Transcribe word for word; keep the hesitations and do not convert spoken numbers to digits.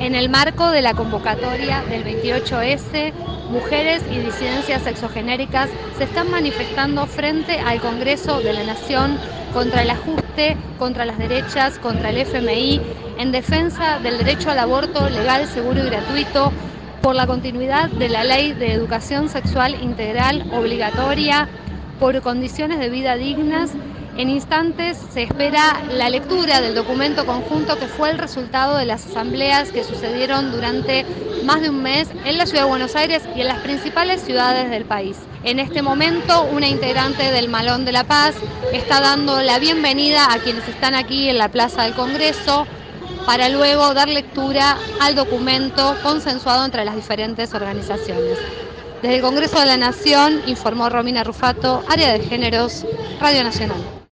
En el marco de la convocatoria del veintiocho ese, mujeres y disidencias sexogenéricas se están manifestando frente al Congreso de la Nación contra el ajuste, contra las derechas, contra el F M I, en defensa del derecho al aborto legal, seguro y gratuito, por la continuidad de la Ley de Educación Sexual Integral obligatoria, por condiciones de vida dignas. En instantes se espera la lectura del documento conjunto que fue el resultado de las asambleas que sucedieron durante más de un mes en la Ciudad de Buenos Aires y en las principales ciudades del país. En este momento, una integrante del Malón de la Paz está dando la bienvenida a quienes están aquí en la Plaza del Congreso para luego dar lectura al documento consensuado entre las diferentes organizaciones. Desde el Congreso de la Nación informó Romina Rufato, Área de Géneros, Radio Nacional.